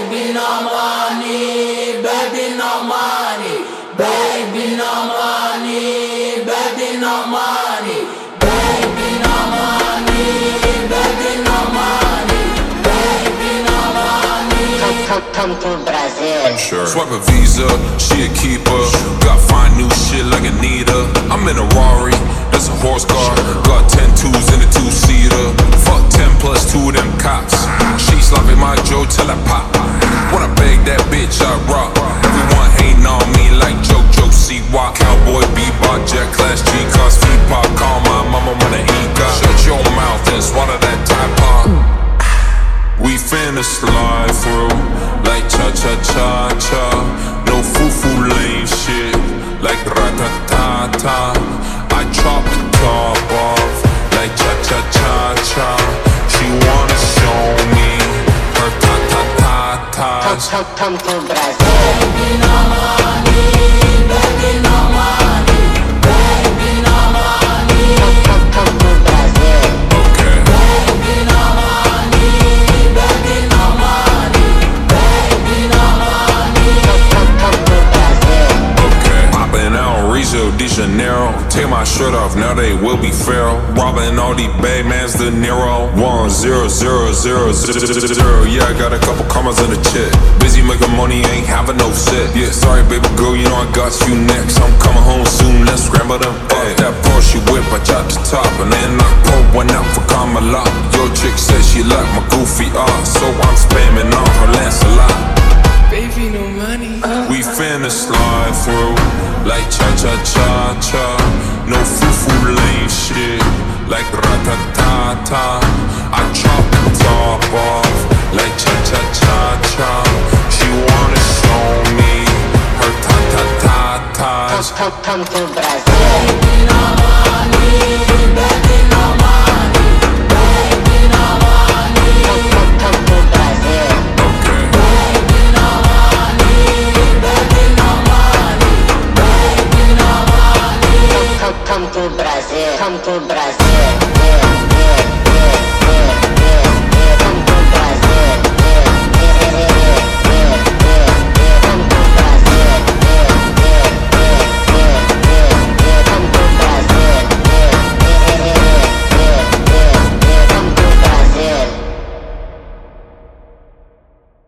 Baby, no money, baby, no money, baby, no money, baby, no money, baby, no money, baby, no money, baby, no money. Come to Brazil. Sure. Swipe a Visa, she a keeper. Got fine new shit like Anita. I'm in a Rari, that's a horse car. Got 10 twos in a two-seater. Fuck 10 plus 2 of them cops. She slopping my Joe till I pop. When I beg that bitch, I rock. Everyone hating on me like Joe C-Wop. Cowboy bebop, jet class G-Cars, feet pop. Call my mama when I eat got. Shut your mouth and swallow that Tide Pod. We finna slide through like cha-cha-cha-cha. No foo-foo lame shit like rat-ta-ta-ta. I chop the top off like cha-cha-cha-cha. She wanna show me her ta-ta-ta-tas. Come to Brazil. Baby, no money, baby, no money, baby, no money. Come to Brazil. Okay. Baby, no money, baby, no money, baby, no money. Come to Brazil. Okay. Popping out Rio de Janeiro. Take my shirt off, now they will be feral. Robbing all these bad mans, De Niro. 1 0 0 0 0. Yeah, I got a couple commas in the check. Busy making money, ain't having no set. Yeah, sorry, baby girl, you know I got you next. I'm coming home soon, let's scramble them eggs. That Porsche whip, I chop the top, and then I pour one out for Kamala. Your chick says she like my goofy art, so I'm spamming on her Lancelot. Baby, no money. We finna slide through like cha-cha-cha-cha. No foo-foo lame shit like rat-ta-ta-ta. I chop the top off like cha-cha-cha-cha. She wanna show me her ta-ta-ta-tas. Come to Brazil. Baby, no money, baby, no money, baby, no money. Come to Brazil. Okay. Baby, no money, baby, no money, baby, no money. Come to Brazil. Come to Brazil. Yeah, yeah.